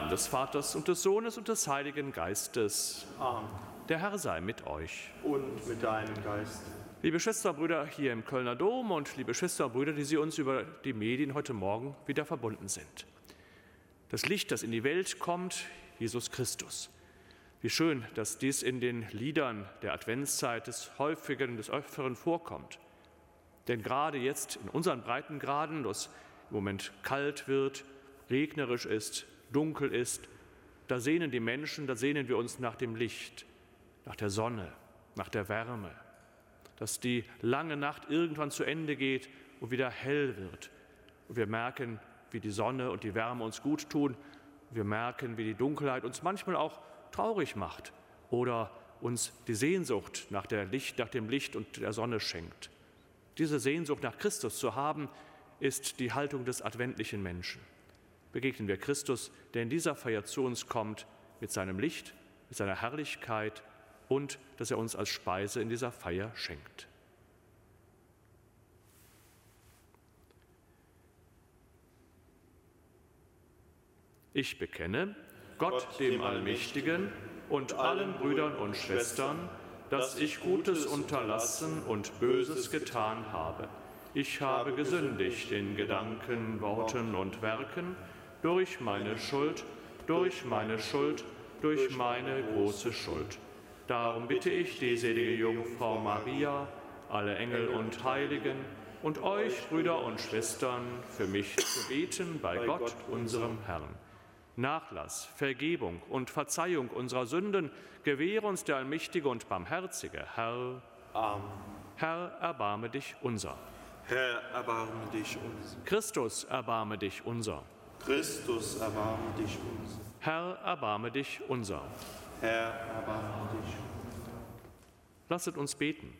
Namen des Vaters und des Sohnes und des Heiligen Geistes. Amen. Der Herr sei mit euch. Und mit deinem Geist. Liebe Schwestern und Brüder hier im Kölner Dom und liebe Schwestern und Brüder, die Sie uns über die Medien heute Morgen wieder verbunden sind. Das Licht, das in die Welt kommt, Jesus Christus. Wie schön, dass dies in den Liedern der Adventszeit des Öfteren vorkommt. Denn gerade jetzt in unseren Breitengraden, wo es im Moment kalt wird, regnerisch ist, dunkel ist, da sehnen die Menschen, da sehnen wir uns nach dem Licht, nach der Sonne, nach der Wärme, dass die lange Nacht irgendwann zu Ende geht und wieder hell wird. Und wir merken, wie die Sonne und die Wärme uns gut tun. Wir merken, wie die Dunkelheit uns manchmal auch traurig macht oder uns die Sehnsucht nach dem Licht und der Sonne schenkt. Diese Sehnsucht nach Christus zu haben, ist die Haltung des adventlichen Menschen. Begegnen wir Christus, der in dieser Feier zu uns kommt, mit seinem Licht, mit seiner Herrlichkeit und dass er uns als Speise in dieser Feier schenkt. Ich bekenne Gott, dem Allmächtigen, und allen Brüdern und Schwestern, dass ich Gutes unterlassen und Böses getan habe. Ich habe gesündigt in Gedanken, Worten und Werken, durch meine Schuld, durch meine große Schuld. Darum bitte ich die selige Jungfrau Maria, alle Engel und Heiligen und euch, Brüder und Schwestern, für mich zu beten bei Gott, unserem Herrn. Nachlass, Vergebung und Verzeihung unserer Sünden gewähre uns der allmächtige und barmherzige Herr. Amen. Herr, erbarme dich unser. Herr, erbarme dich unser. Christus, erbarme dich unser. Christus, erbarme dich unser. Herr, erbarme dich unser. Herr, erbarme dich unser. Lasset uns beten.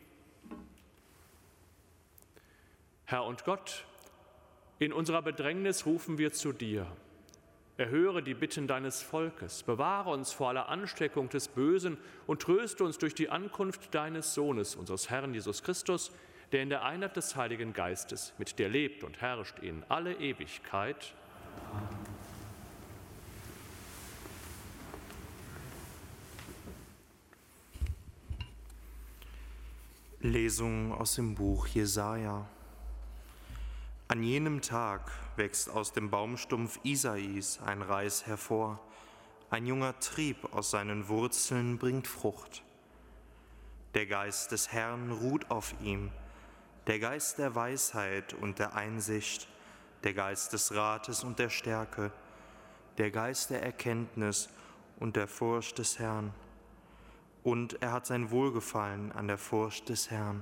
Herr und Gott, in unserer Bedrängnis rufen wir zu dir. Erhöre die Bitten deines Volkes, bewahre uns vor aller Ansteckung des Bösen und tröste uns durch die Ankunft deines Sohnes, unseres Herrn Jesus Christus, der in der Einheit des Heiligen Geistes mit dir lebt und herrscht in alle Ewigkeit. Lesung aus dem Buch Jesaja. An jenem Tag wächst aus dem Baumstumpf Isais ein Reis hervor, ein junger Trieb aus seinen Wurzeln bringt Frucht. Der Geist des Herrn ruht auf ihm, der Geist der Weisheit und der Einsicht, der Geist des Rates und der Stärke, der Geist der Erkenntnis und der Furcht des Herrn. Und er hat sein Wohlgefallen an der Furcht des Herrn.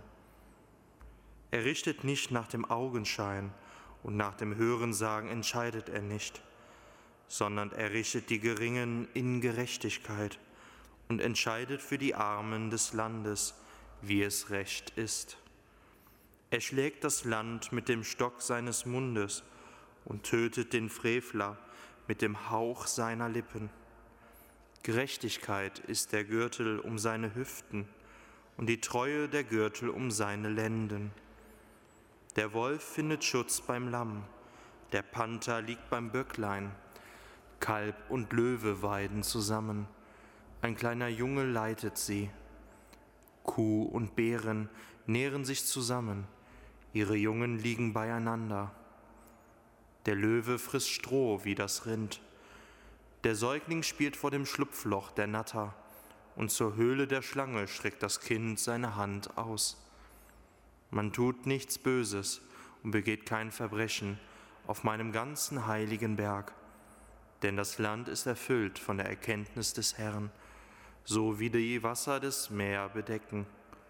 Er richtet nicht nach dem Augenschein und nach dem Hörensagen entscheidet er nicht, sondern er richtet die Geringen in Gerechtigkeit und entscheidet für die Armen des Landes, wie es recht ist. Er schlägt das Land mit dem Stock seines Mundes und tötet den Frevler mit dem Hauch seiner Lippen. Gerechtigkeit ist der Gürtel um seine Hüften und die Treue der Gürtel um seine Lenden. Der Wolf findet Schutz beim Lamm, der Panther liegt beim Böcklein. Kalb und Löwe weiden zusammen, ein kleiner Junge leitet sie. Kuh und Bären nähren sich zusammen, ihre Jungen liegen beieinander. Der Löwe frisst Stroh wie das Rind. Der Säugling spielt vor dem Schlupfloch der Natter, und zur Höhle der Schlange streckt das Kind seine Hand aus. Man tut nichts Böses und begeht kein Verbrechen auf meinem ganzen heiligen Berg, denn das Land ist erfüllt von der Erkenntnis des Herrn, so wie die Wasser des Meeres bedecken.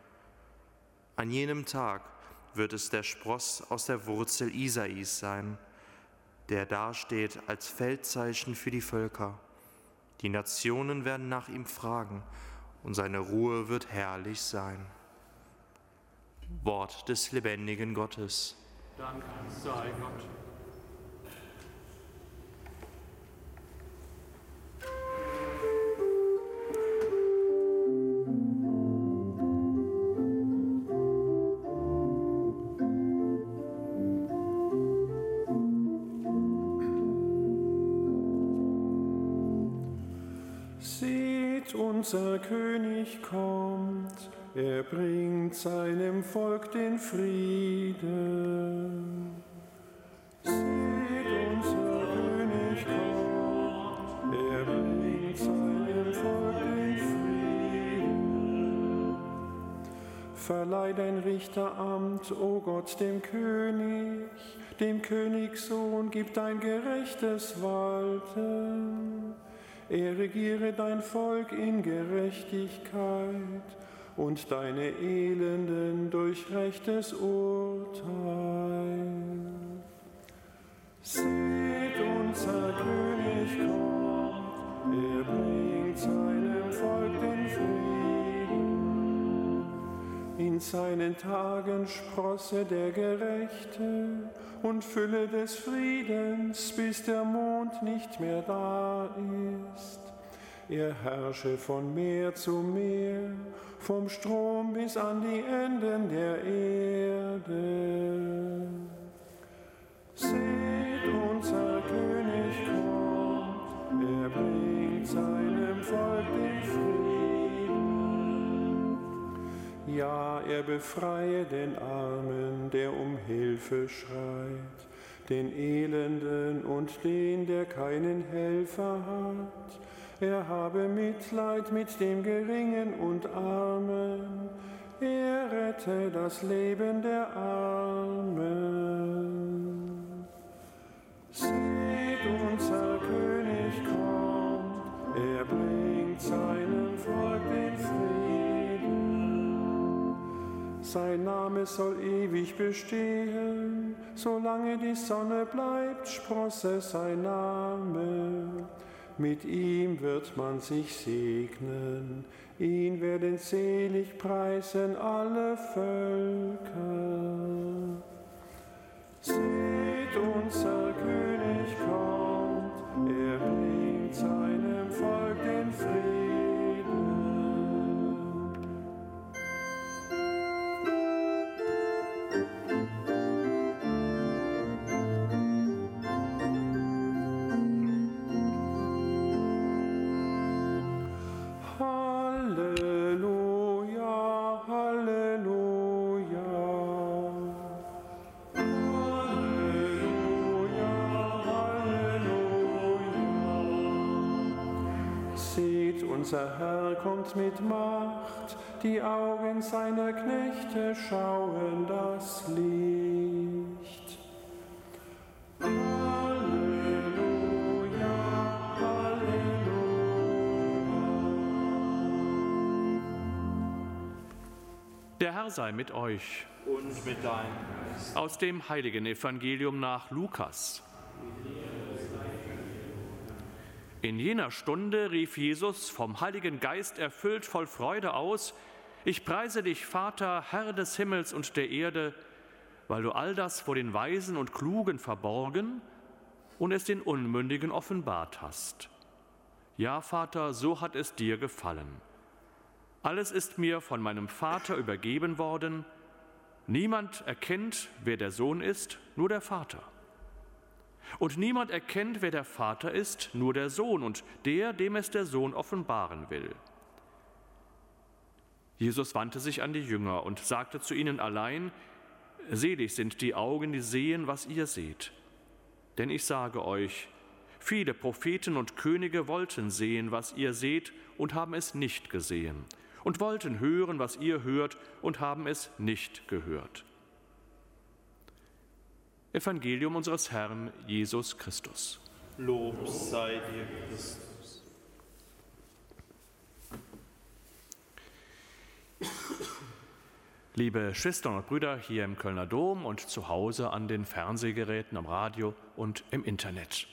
An jenem Tag wird es der Spross aus der Wurzel Isais sein, der dasteht als Feldzeichen für die Völker. Die Nationen werden nach ihm fragen, und seine Ruhe wird herrlich sein. Wort des lebendigen Gottes. Dank sei Gott. unser König kommt, er bringt seinem Volk den Frieden. Seht, unser König kommt, er bringt seinem Volk den Frieden. Verleih dein Richteramt, o Gott, dem Königssohn, gib dein gerechtes Walten. Er regiere dein Volk in Gerechtigkeit und deine Elenden durch rechtes Urteil. Seht, unser König kommt, er bringt seinem Volk den Frieden. In seinen Tagen sprosse der Gerechte und Fülle des Friedens, bis der Mond nicht mehr da ist. Er herrsche von Meer zu Meer, vom Strom bis an die Enden der Erde. Seht, unser König kommt, er bringt seinem Volk den Frieden. Ja, er befreie den Armen, der um Hilfe schreit, den Elenden und den, der keinen Helfer hat. Er habe Mitleid mit dem Geringen und Armen, er rette das Leben der Armen. Seht, unser König kommt, er bringt seinem Volk den Frieden. Sein Name soll ewig bestehen, solange die Sonne bleibt, sprosse sein Name. Mit ihm wird man sich segnen, ihn werden selig preisen alle Völker. Seht, unser König kommt, er bringt seinem Volk den Frieden. Unser Herr kommt mit Macht, die Augen seiner Knechte schauen das Licht. Halleluja, Halleluja. Der Herr sei mit euch. Und mit deinem Geist. Aus dem heiligen Evangelium nach Lukas. In jener Stunde rief Jesus, vom Heiligen Geist erfüllt, voll Freude aus: Ich preise dich, Vater, Herr des Himmels und der Erde, weil du all das vor den Weisen und Klugen verborgen und es den Unmündigen offenbart hast. Ja, Vater, so hat es dir gefallen. Alles ist mir von meinem Vater übergeben worden. Niemand erkennt, wer der Sohn ist, nur der Vater. Und niemand erkennt, wer der Vater ist, nur der Sohn und der, dem es der Sohn offenbaren will. Jesus wandte sich an die Jünger und sagte zu ihnen allein: Selig sind die Augen, die sehen, was ihr seht. Denn ich sage euch, viele Propheten und Könige wollten sehen, was ihr seht, und haben es nicht gesehen, und wollten hören, was ihr hört, und haben es nicht gehört. Evangelium unseres Herrn Jesus Christus. Lob sei dir, Christus. Liebe Schwestern und Brüder hier im Kölner Dom und zu Hause an den Fernsehgeräten, am Radio und im Internet.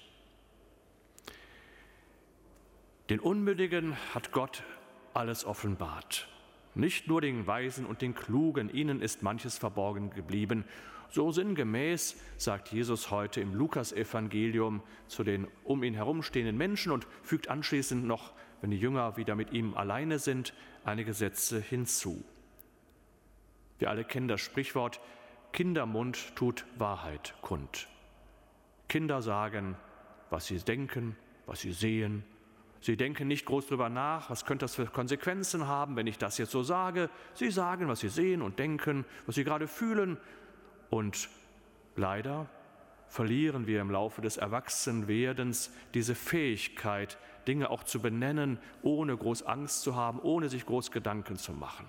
Den Unmündigen hat Gott alles offenbart. Nicht nur den Weisen und den Klugen, ihnen ist manches verborgen geblieben. So sinngemäß sagt Jesus heute im Lukasevangelium zu den um ihn herumstehenden Menschen und fügt anschließend noch, wenn die Jünger wieder mit ihm alleine sind, einige Sätze hinzu. Wir alle kennen das Sprichwort: Kindermund tut Wahrheit kund. Kinder sagen, was sie denken, was sie sehen. Sie denken nicht groß darüber nach, was könnte das für Konsequenzen haben, wenn ich das jetzt so sage. Sie sagen, was sie sehen und denken, was sie gerade fühlen. Und leider verlieren wir im Laufe des Erwachsenwerdens diese Fähigkeit, Dinge auch zu benennen, ohne groß Angst zu haben, ohne sich groß Gedanken zu machen.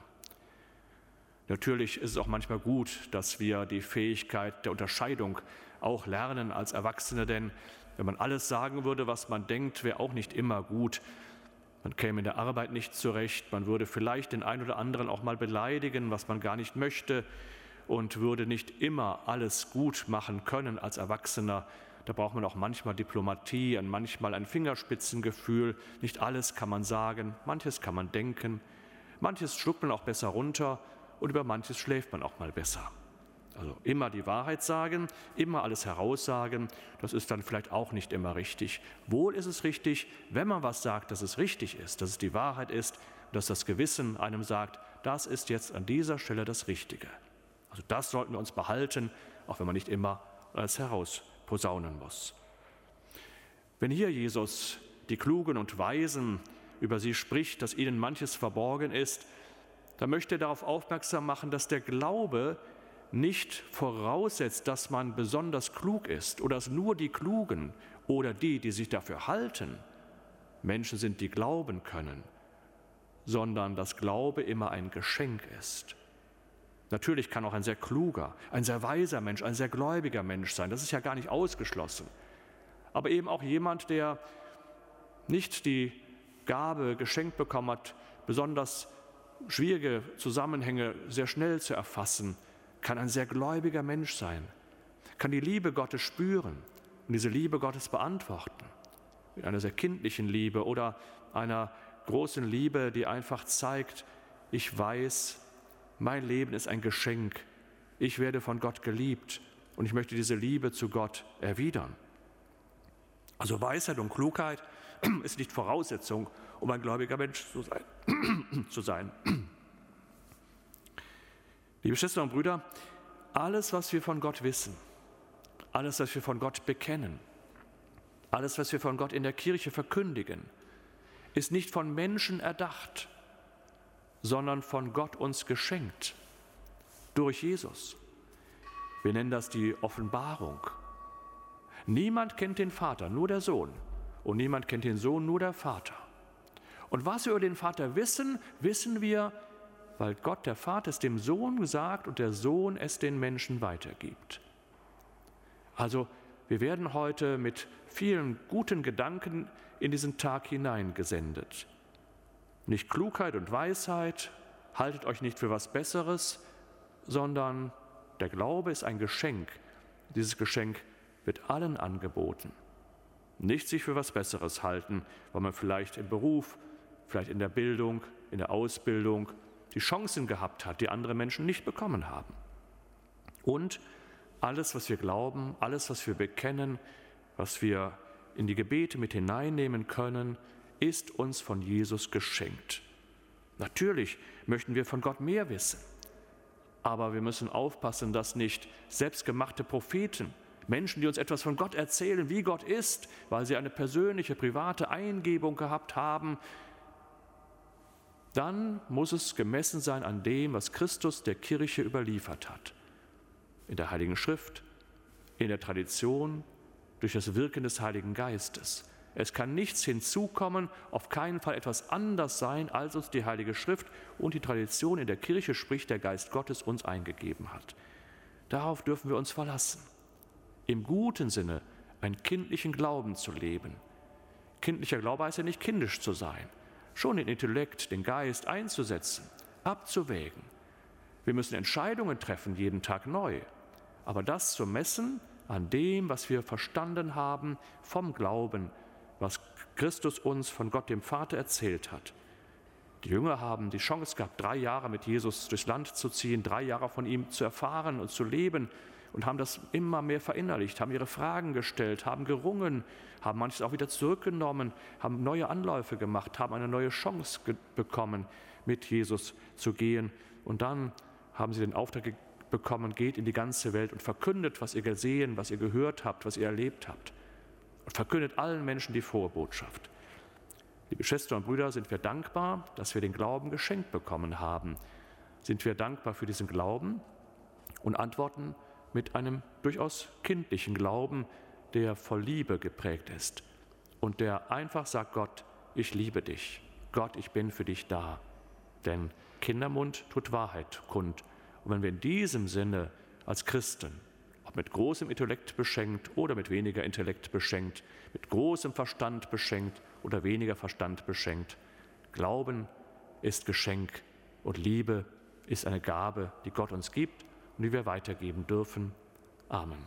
Natürlich ist es auch manchmal gut, dass wir die Fähigkeit der Unterscheidung auch lernen als Erwachsene, denn wenn man alles sagen würde, was man denkt, wäre auch nicht immer gut. Man käme in der Arbeit nicht zurecht, man würde vielleicht den einen oder anderen auch mal beleidigen, was man gar nicht möchte, und würde nicht immer alles gut machen können als Erwachsener. Da braucht man auch manchmal Diplomatie und manchmal ein Fingerspitzengefühl. Nicht alles kann man sagen, manches kann man denken, manches schluckt man auch besser runter und über manches schläft man auch mal besser. Also immer die Wahrheit sagen, immer alles heraussagen, das ist dann vielleicht auch nicht immer richtig. Wohl ist es richtig, wenn man was sagt, dass es richtig ist, dass es die Wahrheit ist, dass das Gewissen einem sagt, das ist jetzt an dieser Stelle das Richtige. Also das sollten wir uns behalten, auch wenn man nicht immer alles herausposaunen muss. Wenn hier Jesus die Klugen und Weisen über sie spricht, dass ihnen manches verborgen ist, dann möchte er darauf aufmerksam machen, dass der Glaube nicht voraussetzt, dass man besonders klug ist oder dass nur die Klugen oder die sich dafür halten, Menschen sind, die glauben können, sondern dass Glaube immer ein Geschenk ist. Natürlich kann auch ein sehr kluger, ein sehr weiser Mensch, ein sehr gläubiger Mensch sein, das ist ja gar nicht ausgeschlossen. Aber eben auch jemand, der nicht die Gabe geschenkt bekommen hat, besonders schwierige Zusammenhänge sehr schnell zu erfassen, kann ein sehr gläubiger Mensch sein, kann die Liebe Gottes spüren und diese Liebe Gottes beantworten. Mit einer sehr kindlichen Liebe oder einer großen Liebe, die einfach zeigt, ich weiß, mein Leben ist ein Geschenk, ich werde von Gott geliebt und ich möchte diese Liebe zu Gott erwidern. Also Weisheit und Klugheit ist nicht Voraussetzung, um ein gläubiger Mensch zu sein. Liebe Schwestern und Brüder, alles, was wir von Gott wissen, alles, was wir von Gott bekennen, alles, was wir von Gott in der Kirche verkündigen, ist nicht von Menschen erdacht, sondern von Gott uns geschenkt, durch Jesus. Wir nennen das die Offenbarung. Niemand kennt den Vater, nur der Sohn. Und niemand kennt den Sohn, nur der Vater. Und was wir über den Vater wissen, wissen wir, weil Gott, der Vater, es dem Sohn sagt und der Sohn es den Menschen weitergibt. Also wir werden heute mit vielen guten Gedanken in diesen Tag hineingesendet. Nicht Klugheit und Weisheit, haltet euch nicht für was Besseres, sondern der Glaube ist ein Geschenk. Dieses Geschenk wird allen angeboten. Nicht sich für was Besseres halten, weil man vielleicht im Beruf, vielleicht in der Bildung, in der Ausbildung die Chancen gehabt hat, die andere Menschen nicht bekommen haben. Und alles, was wir glauben, alles, was wir bekennen, was wir in die Gebete mit hineinnehmen können, ist uns von Jesus geschenkt. Natürlich möchten wir von Gott mehr wissen, aber wir müssen aufpassen, dass nicht selbstgemachte Propheten, Menschen, die uns etwas von Gott erzählen, wie Gott ist, weil sie eine persönliche, private Eingebung gehabt haben, dann muss es gemessen sein an dem, was Christus der Kirche überliefert hat. In der Heiligen Schrift, in der Tradition, durch das Wirken des Heiligen Geistes. Es kann nichts hinzukommen, auf keinen Fall etwas anders sein, als uns die Heilige Schrift und die Tradition in der Kirche, sprich der Geist Gottes, uns eingegeben hat. Darauf dürfen wir uns verlassen. Im guten Sinne einen kindlichen Glauben zu leben. Kindlicher Glaube heißt ja nicht kindisch zu sein, schon den Intellekt, den Geist einzusetzen, abzuwägen. Wir müssen Entscheidungen treffen, jeden Tag neu. Aber das zu messen an dem, was wir verstanden haben vom Glauben, was Christus uns von Gott dem Vater erzählt hat. Die Jünger haben die Chance gehabt, 3 Jahre mit Jesus durchs Land zu ziehen, 3 Jahre von ihm zu erfahren und zu leben und haben das immer mehr verinnerlicht, haben ihre Fragen gestellt, haben gerungen, haben manches auch wieder zurückgenommen, haben neue Anläufe gemacht, haben eine neue Chance bekommen, mit Jesus zu gehen. Und dann haben sie den Auftrag bekommen, geht in die ganze Welt und verkündet, was ihr gesehen, was ihr gehört habt, was ihr erlebt habt. Und verkündet allen Menschen die frohe Botschaft. Liebe Schwestern und Brüder, sind wir dankbar, dass wir den Glauben geschenkt bekommen haben. Sind wir dankbar für diesen Glauben und antworten mit einem durchaus kindlichen Glauben, der voll Liebe geprägt ist und der einfach sagt: Gott, ich liebe dich. Gott, ich bin für dich da. Denn Kindermund tut Wahrheit kund. Und wenn wir in diesem Sinne als Christen, ob mit großem Intellekt beschenkt oder mit weniger Intellekt beschenkt, mit großem Verstand beschenkt oder weniger Verstand beschenkt, Glauben ist Geschenk und Liebe ist eine Gabe, die Gott uns gibt und die wir weitergeben dürfen. Amen.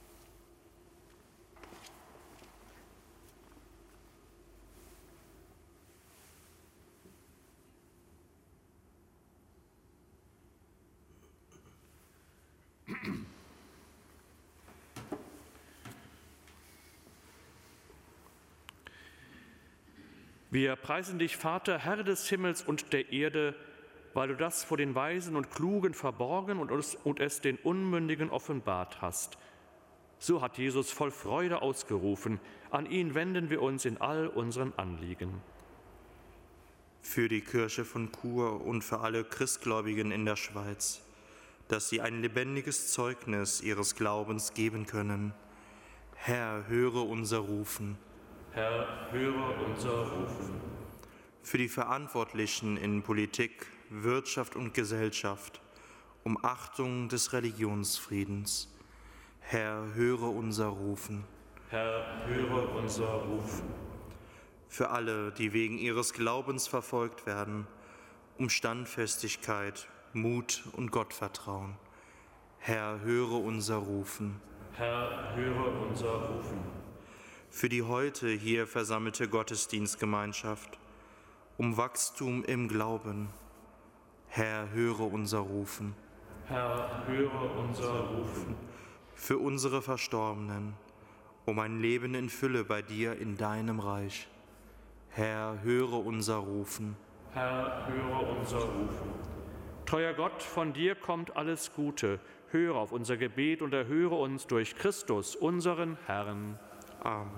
Wir preisen dich, Vater, Herr des Himmels und der Erde, weil du das vor den Weisen und Klugen verborgen und es den Unmündigen offenbart hast. So hat Jesus voll Freude ausgerufen. An ihn wenden wir uns in all unseren Anliegen. Für die Kirche von Chur und für alle Christgläubigen in der Schweiz, dass sie ein lebendiges Zeugnis ihres Glaubens geben können. Herr, höre unser Rufen. Herr, höre unser Rufen. Für die Verantwortlichen in Politik, Wirtschaft und Gesellschaft, um Achtung des Religionsfriedens. Herr, höre unser Rufen. Herr, höre unser Rufen. Für alle, die wegen ihres Glaubens verfolgt werden, um Standfestigkeit, Mut und Gottvertrauen. Herr, höre unser Rufen. Herr, höre unser Rufen. Für die heute hier versammelte Gottesdienstgemeinschaft, um Wachstum im Glauben. Herr, höre unser Rufen. Herr, höre unser Rufen. Für unsere Verstorbenen, um ein Leben in Fülle bei dir in deinem Reich. Herr, höre unser Rufen. Herr, höre unser Rufen. Treuer Gott, von dir kommt alles Gute. Höre auf unser Gebet und erhöre uns durch Christus, unseren Herrn. Amen.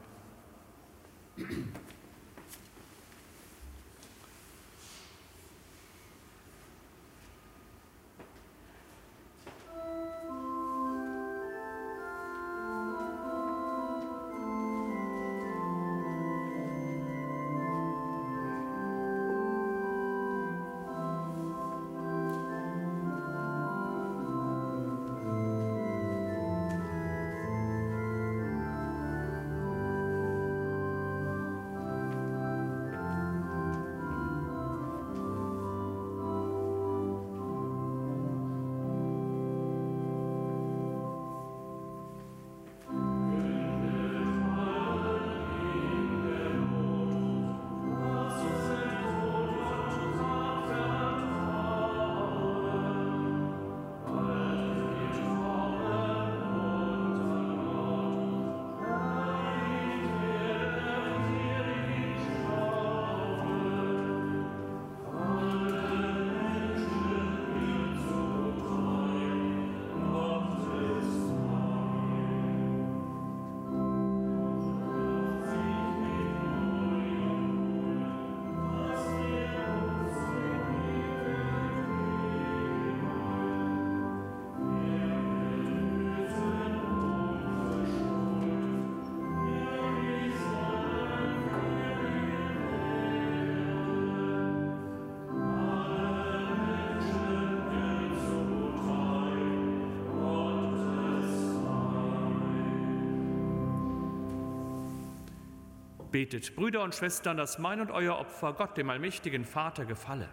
Betet, Brüder und Schwestern, dass mein und euer Opfer Gott, dem allmächtigen Vater, gefalle.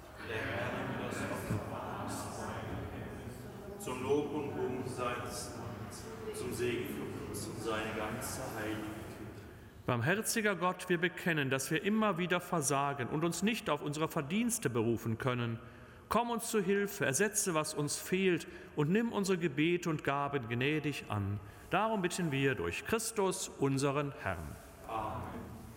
Zum Lob und Ruhm seines Namens, zum Segen für uns und seine ganze Heiligkeit. Barmherziger Gott, wir bekennen, dass wir immer wieder versagen und uns nicht auf unsere Verdienste berufen können. Komm uns zu Hilfe, ersetze, was uns fehlt und nimm unsere Gebete und Gaben gnädig an. Darum bitten wir durch Christus, unseren Herrn. Amen.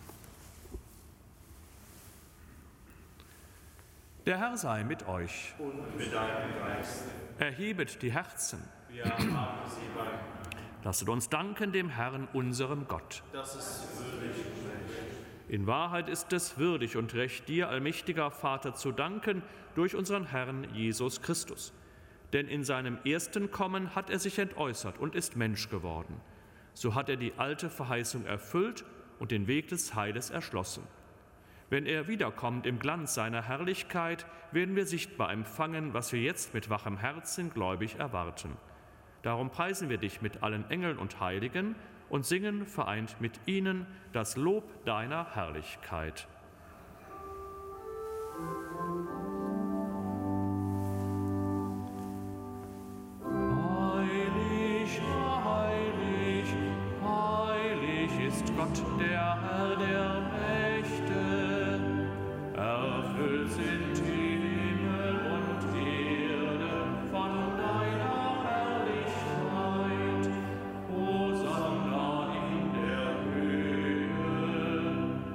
Der Herr sei mit euch. Und mit deinem Geist. Erhebet die Herzen. Wir haben sie bei. Lasset uns danken dem Herrn, unserem Gott. Das ist würdig und recht. In Wahrheit ist es würdig und recht, dir, allmächtiger Vater, zu danken durch unseren Herrn Jesus Christus. Denn in seinem ersten Kommen hat er sich entäußert und ist Mensch geworden. So hat er die alte Verheißung erfüllt und den Weg des Heiles erschlossen. Wenn er wiederkommt im Glanz seiner Herrlichkeit, werden wir sichtbar empfangen, was wir jetzt mit wachem Herzen gläubig erwarten. Darum preisen wir dich mit allen Engeln und Heiligen und singen vereint mit ihnen das Lob deiner Herrlichkeit. Heilig, heilig, heilig ist Gott, der Herr der Mächte. Erfüllt sind Himmel und Erde von deiner Herrlichkeit. Hosanna in der Höhe.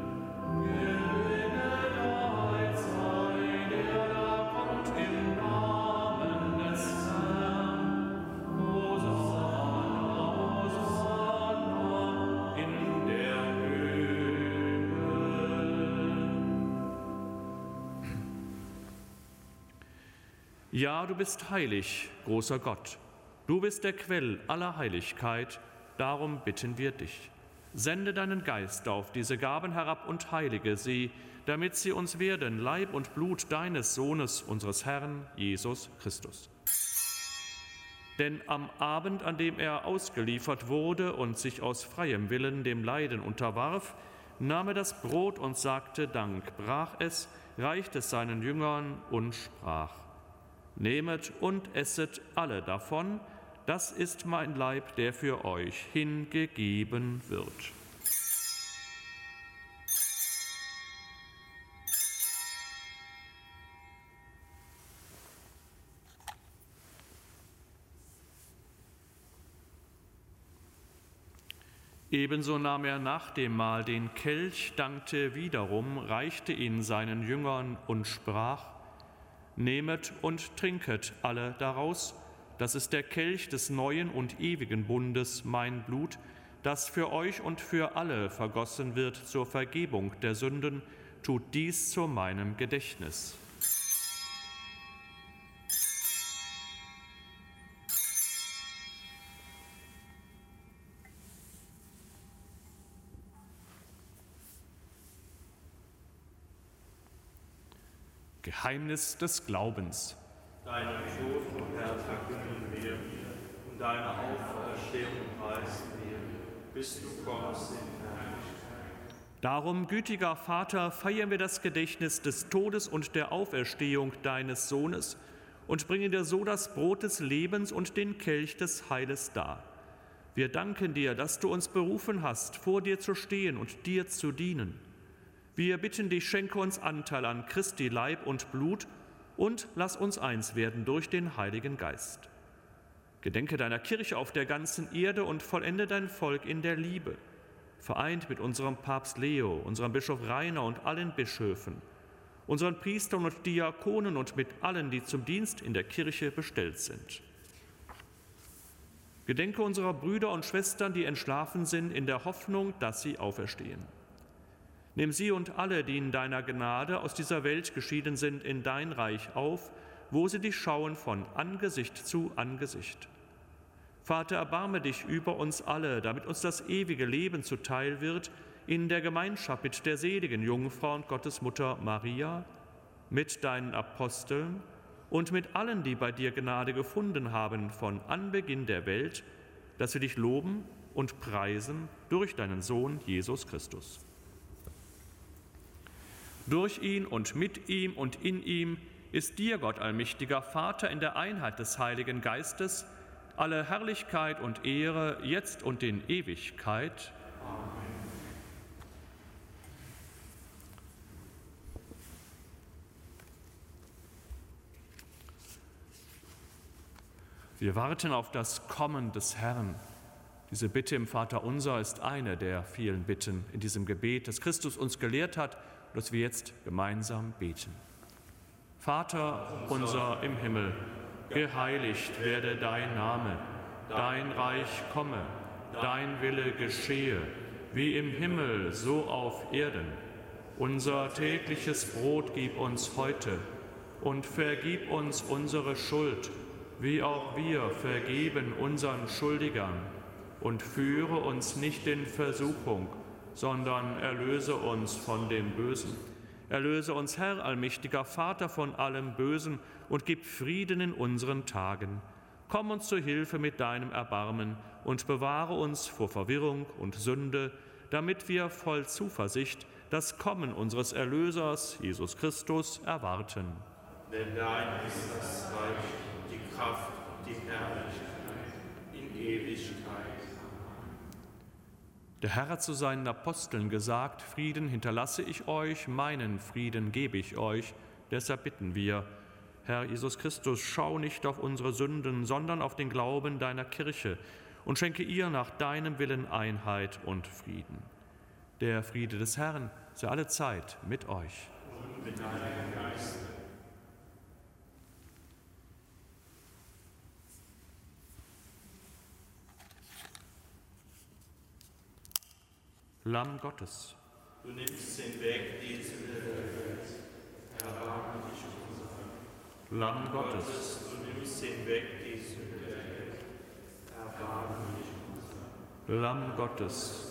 Gebenedeit sei, der da kommt im Namen des Herrn. Hosanna, Hosanna in der Höhe. Ja, du bist heilig, großer Gott. Du bist der Quell aller Heiligkeit, darum bitten wir dich. Sende deinen Geist auf diese Gaben herab und heilige sie, damit sie uns werden Leib und Blut deines Sohnes, unseres Herrn Jesus Christus. Denn am Abend, an dem er ausgeliefert wurde und sich aus freiem Willen dem Leiden unterwarf, nahm er das Brot und sagte Dank, brach es, reichte es seinen Jüngern und sprach: Nehmet und esset alle davon, das ist mein Leib, der für euch hingegeben wird. Ebenso nahm er nach dem Mahl den Kelch, dankte wiederum, reichte ihn seinen Jüngern und sprach: Nehmet und trinket alle daraus, das ist der Kelch des neuen und ewigen Bundes, mein Blut, das für euch und für alle vergossen wird zur Vergebung der Sünden. Tut dies zu meinem Gedächtnis. Geheimnis des Glaubens. Deinen Tod, o Herr, verkünden wir, und deine Auferstehung preisen wir, bis du kommst in Herrlichkeit. Darum, gütiger Vater, feiern wir das Gedächtnis des Todes und der Auferstehung deines Sohnes und bringen dir so das Brot des Lebens und den Kelch des Heiles dar. Wir danken dir, dass du uns berufen hast, vor dir zu stehen und dir zu dienen. Wir bitten dich, schenke uns Anteil an Christi Leib und Blut und lass uns eins werden durch den Heiligen Geist. Gedenke deiner Kirche auf der ganzen Erde und vollende dein Volk in der Liebe, vereint mit unserem Papst Leo, unserem Bischof Rainer und allen Bischöfen, unseren Priestern und Diakonen und mit allen, die zum Dienst in der Kirche bestellt sind. Gedenke unserer Brüder und Schwestern, die entschlafen sind, in der Hoffnung, dass sie auferstehen. Nimm sie und alle, die in deiner Gnade aus dieser Welt geschieden sind, in dein Reich auf, wo sie dich schauen von Angesicht zu Angesicht. Vater, erbarme dich über uns alle, damit uns das ewige Leben zuteil wird, in der Gemeinschaft mit der seligen Jungfrau und Gottesmutter Maria, mit deinen Aposteln und mit allen, die bei dir Gnade gefunden haben von Anbeginn der Welt, dass wir dich loben und preisen durch deinen Sohn Jesus Christus. Durch ihn und mit ihm und in ihm ist dir, Gott allmächtiger Vater, in der Einheit des Heiligen Geistes, alle Herrlichkeit und Ehre, jetzt und in Ewigkeit. Amen. Wir warten auf das Kommen des Herrn. Diese Bitte im Vaterunser ist eine der vielen Bitten in diesem Gebet, das Christus uns gelehrt hat, dass wir jetzt gemeinsam beten. Vater unser im Himmel, geheiligt werde dein Name, dein Reich komme, dein Wille geschehe, wie im Himmel, so auf Erden. Unser tägliches Brot gib uns heute und vergib uns unsere Schuld, wie auch wir vergeben unseren Schuldigern. Und führe uns nicht in Versuchung, sondern erlöse uns von dem Bösen. Erlöse uns, Herr, allmächtiger Vater, von allem Bösen und gib Frieden in unseren Tagen. Komm uns zu Hilfe mit deinem Erbarmen und bewahre uns vor Verwirrung und Sünde, damit wir voll Zuversicht das Kommen unseres Erlösers, Jesus Christus, erwarten. Denn dein ist das Reich, die Kraft und die Herrlichkeit in Ewigkeit. Der Herr hat zu seinen Aposteln gesagt: Frieden hinterlasse ich euch, meinen Frieden gebe ich euch. Deshalb bitten wir: Herr Jesus Christus, schau nicht auf unsere Sünden, sondern auf den Glauben deiner Kirche und schenke ihr nach deinem Willen Einheit und Frieden. Der Friede des Herrn sei alle Zeit mit euch. Und mit deinem Geiste. Lamm Gottes. Du nimmst hinweg die Sünde der Welt. Erbarme dich unser. Lamm Gottes. Du nimmst hinweg die Sünde der Welt. Erbarme dich unser. Lamm Gottes.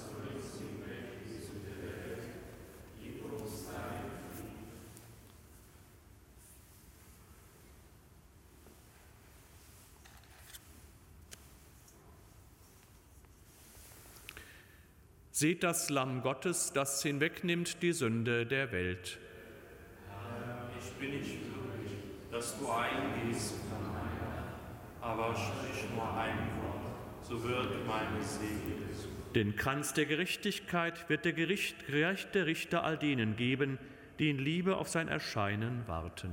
Seht das Lamm Gottes, das hinwegnimmt die Sünde der Welt. Herr, ich bin nicht würdig, dass du eingehst von mir, aber sprich nur ein Wort, so wird meine Seele gesund. Den Kranz der Gerechtigkeit wird der gerechte Richter all denen geben, die in Liebe auf sein Erscheinen warten.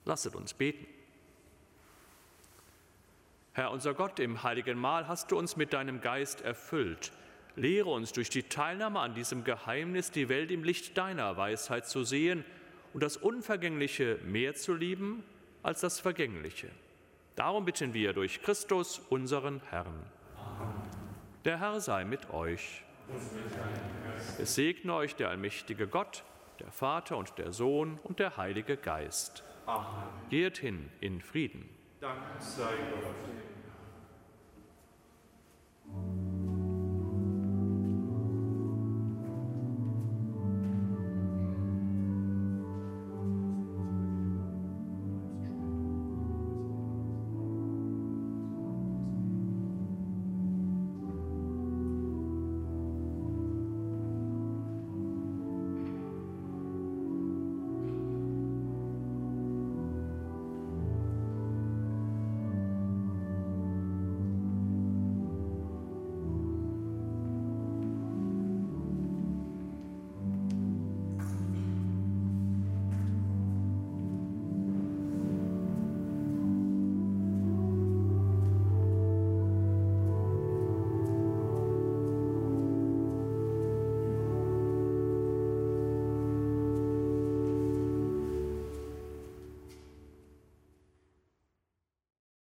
Lasset uns beten. Herr unser Gott, im heiligen Mahl hast du uns mit deinem Geist erfüllt. Lehre uns durch die Teilnahme an diesem Geheimnis, die Welt im Licht deiner Weisheit zu sehen und das Unvergängliche mehr zu lieben als das Vergängliche. Darum bitten wir durch Christus, unseren Herrn. Amen. Der Herr sei mit euch. Es segne euch der allmächtige Gott, der Vater und der Sohn und der Heilige Geist. Amen. Geht hin in Frieden. Dank sei Gott.